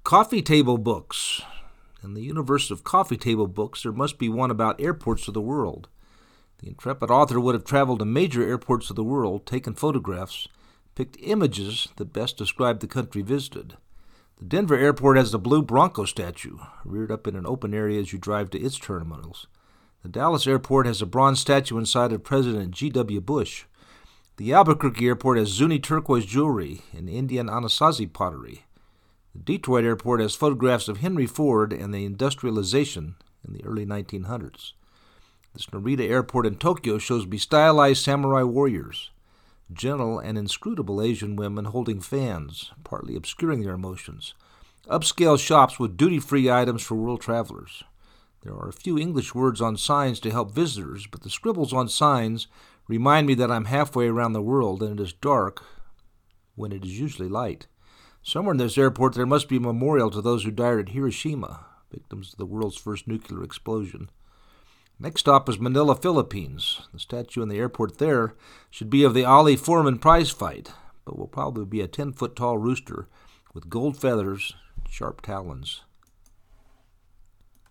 Coffee table books. In the universe of coffee table books, there must be one about airports of the world. The intrepid author would have traveled to major airports of the world, taken photographs, picked images that best describe the country visited. The Denver airport has the blue Bronco statue, reared up in an open area as you drive to its terminals. The Dallas airport has a bronze statue inside of President G.W. Bush. The Albuquerque airport has Zuni turquoise jewelry and Indian Anasazi pottery. The Detroit airport has photographs of Henry Ford and the industrialization in the early 1900s. This Narita airport in Tokyo shows me stylized samurai warriors, gentle and inscrutable Asian women holding fans, partly obscuring their emotions, upscale shops with duty-free items for world travelers. There are a few English words on signs to help visitors, but the scribbles on signs remind me that I'm halfway around the world and it is dark when it is usually light. Somewhere in this airport there must be a memorial to those who died at Hiroshima, victims of the world's first nuclear explosion. Next stop is Manila, Philippines. The statue in the airport there should be of the Ali Foreman prize fight, but will probably be a 10-foot tall rooster with gold feathers and sharp talons.